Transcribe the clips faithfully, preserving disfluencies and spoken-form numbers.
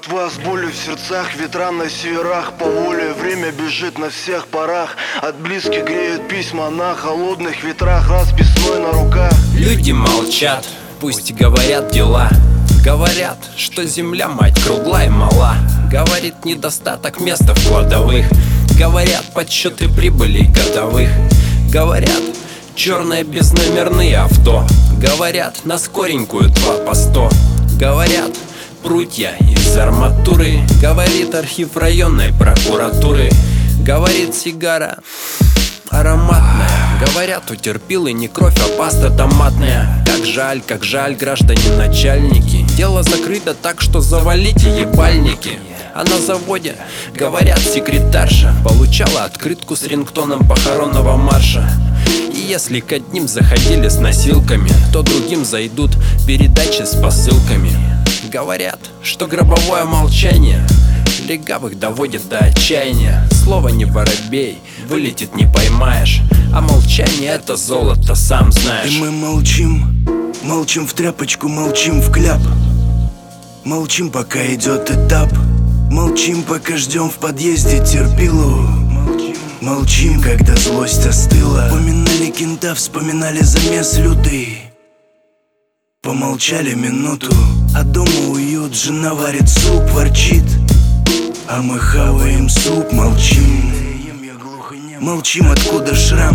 братва с болью в сердцах, ветра на северах по воле. Время бежит на всех парах, от близких греют письма на холодных ветрах, расписной на руках. Люди молчат, пусть говорят дела. Говорят, что земля, мать, кругла и мала. Говорит, недостаток места в кладовых. Говорят, подсчеты прибыли годовых. Говорят, черные безномерные авто. Говорят, на скоренькую два по сто. Говорят, прутья из арматуры. Говорит архив районной прокуратуры. Говорит, сигара ароматная. Говорят, утерпилы не кровь, а паста томатная. Как жаль, как жаль, граждане начальники. Дело закрыто так, что завалите ебальники. А на заводе, говорят, секретарша получала открытку с рингтоном похоронного марша. И если к одним заходили с носилками, то другим зайдут передачи с посылками. Говорят, что гробовое молчание легавых доводит до отчаяния. Слово не воробей, вылетит не поймаешь, а молчание это золото, сам знаешь. И мы молчим, молчим в тряпочку, молчим в кляп. Молчим, пока идет этап. Молчим, пока ждем в подъезде терпилу. Молчим, когда злость остыла. Поминали кента, вспоминали замес лютый. Помолчали минуту, а дома уют. Жена варит суп, ворчит, а мы хаваем суп. Молчим, молчим, откуда шрам.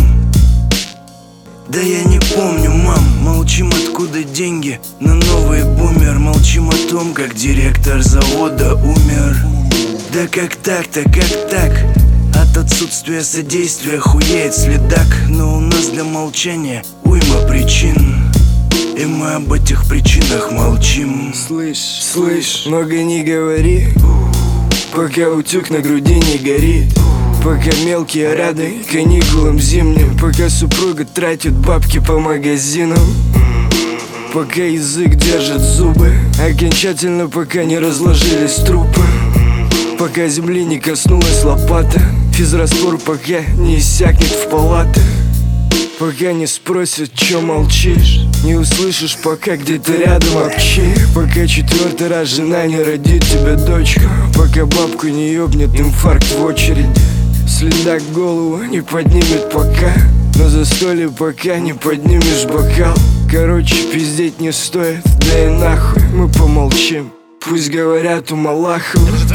Да я не помню, мам. Молчим, откуда деньги на новый бумер. Молчим о том, как директор завода умер. Да как так-то, как так? От отсутствия содействия хуеет следак. Но у нас для молчания уйма причин, и мы об этих причинах молчим. Слышь, слышь, много не говори, пока утюг на груди не горит. Пока мелкие рады каникулам зимним. Пока супруга тратит бабки по магазинам. Пока язык держит зубы. Окончательно пока не разложились трупы. Пока земли не коснулась лопата. Физраствор пока не иссякнет в палаты. Пока не спросят, чё молчишь. Не услышишь, пока где-то рядом общи. Пока четвертый раз жена не родит тебе дочку. Пока бабку не ёбнет инфаркт в очереди. Следак голову не поднимет пока. На застолье пока не поднимешь бокал. Короче, пиздеть не стоит, да и нахуй мы помолчим. Пусть говорят у Малахова.